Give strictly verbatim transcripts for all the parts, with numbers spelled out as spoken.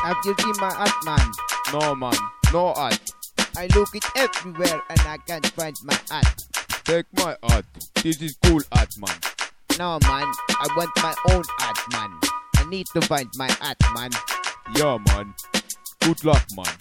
Have you seen my hat, man? No, man. No hat. I look it everywhere and I can't find my hat. Take my hat. This is cool hat, man. No, man. I want my own hat, man. I need to find my hat, man. Yeah, man. Good luck, man.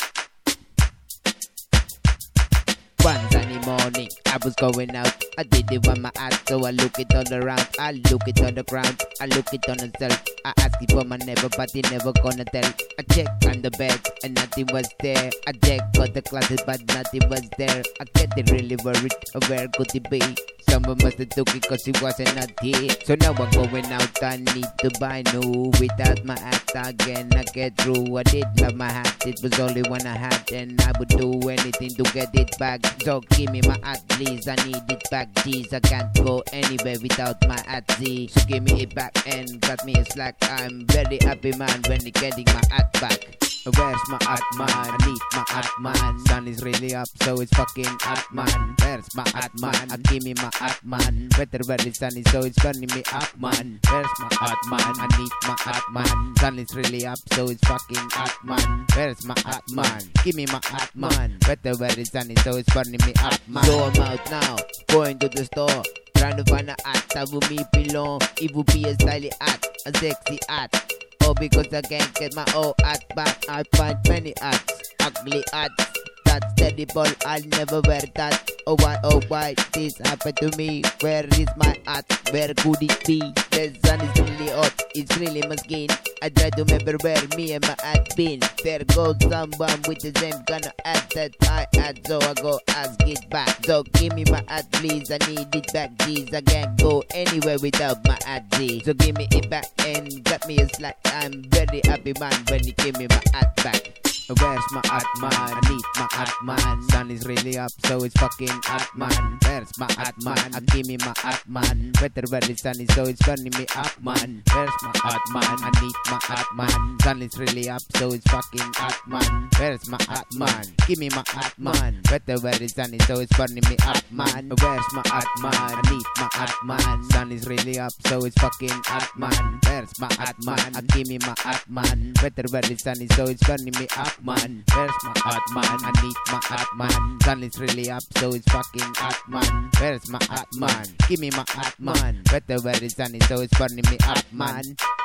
One sunny morning, I was going out. I didn't want my hat, so I look it all around. I look it on the ground, I look it on the shelf. I asked it for my neighbor, but he never gonna tell. I checked on the bed, and nothing was there. I checked on the closet, but nothing was there. I get really worried, where could it be? Someone must have took it cause it wasn't not here. So now I'm going out, I need to buy new. Without my hat again, I get through. I did love my hat, it was only one I had. And I would do anything to get it back. So give me my hat please, I need it back. Jeez, I can't go anywhere without my hat Z. So give me it back and cut me a slack. I'm very happy man when you're getting my hat back. Where's my hat, man? I need my hat, man. Sun is really up, so it's fucking hot, man. Where's my hat, man? I give me my hat, man. Better where it's sunny, so it's burning me up, man. Where's my hat, man? I need my hat, man. Sun is really up, so it's fucking hot, man. Where's my hat, man? Give me my hat, man. Better where it's sunny, so it's burning me up, man. So I'm out now, going to the store, trying to find a hat that will me belong. It would be a stylish hat, a sexy hat. Oh, because I can't get my old hat back. I find many hats, ugly hats. That's terrible, I'll never wear that. Oh why, oh why, this happened to me? Where is my hat? Where could it be? The sun is really hot, it's really my skin. I try to remember where me and my hat been. There goes someone with the same kind of hat that I had, so I go ask it back. So give me my hat please, I need it back, jeez. I can't go anywhere without my hat, Z. So give me it back and cut me a slack. I'm very happy man when you give me my hat back. Where's my hat, man? I need my hat, man. Sun is really up, so it's fucking hot, man. Where's my hat, man? I give me my hat, man. Better where it's sunny, so it's burning me up, man. Where's my hat, man? I need my hat, man. Sun is really up, so it's fucking hot, man. Where's my hat, man? Give me my hat, man. Better where it's sunny, so it's burning me up, man. Where's my hat, man? I need my hat, man. Sun is really up, so it's fucking hot, man. Where's my hat, man? I give me my hat, man. Better where it's sunny, so it's burning me up, man. Where's my hat, man? I need my hat, man. Sun is really up, so it's fucking hot, man. Where's my hat, man? Give me my hat, man. Better where it's sunny, so it's burning me up, man.